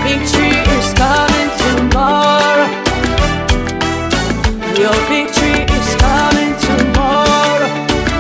victory is coming tomorrow. Your victory is coming tomorrow.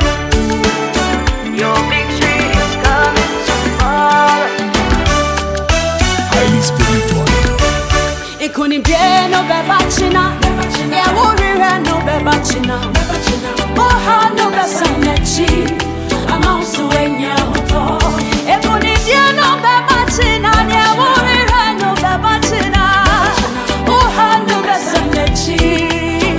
Your victory is coming tomorrow. Highly spiritual. Ikuni bie no bebachina, ya wurire no bebachina. Oha no besanechi, amansu wenya hoto. Ikuni bie no bebachina, ya wurire no bebachina. Oha no besanechi.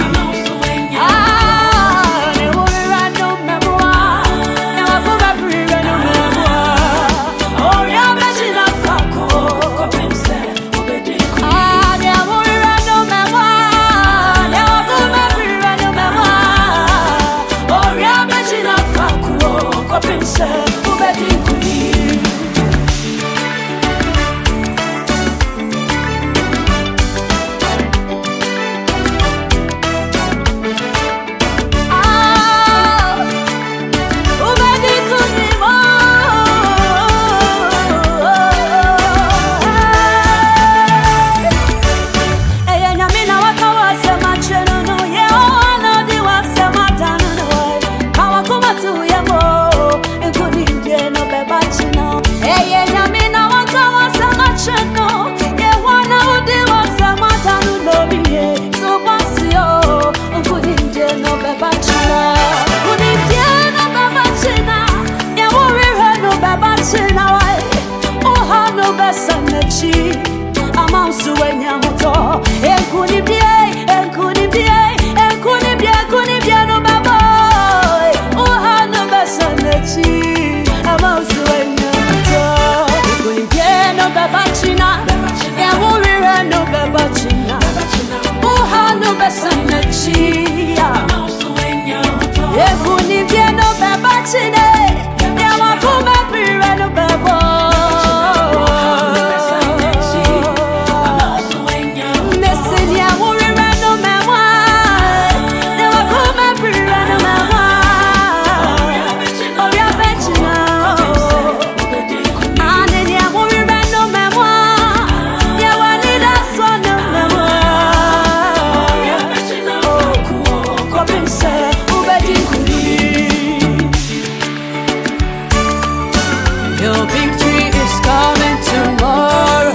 Your victory is coming tomorrow.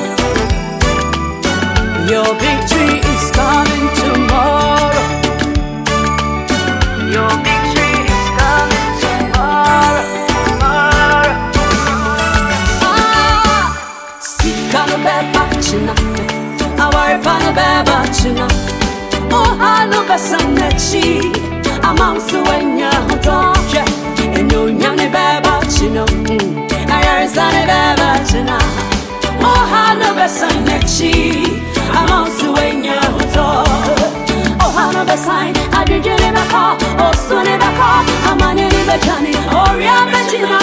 Your victory is coming tomorrow. Your victory is coming tomorrow. Sikano beba china, awari pano beba china. Ohano besanechi, amansu wenya hotoke. Enyo nyane beba china. Ayarızane bebachina, ohano besanechi, amansu wenya hoto. Ohano besain, adijini beko, osuni beko, amanini bechani, oriya bechina.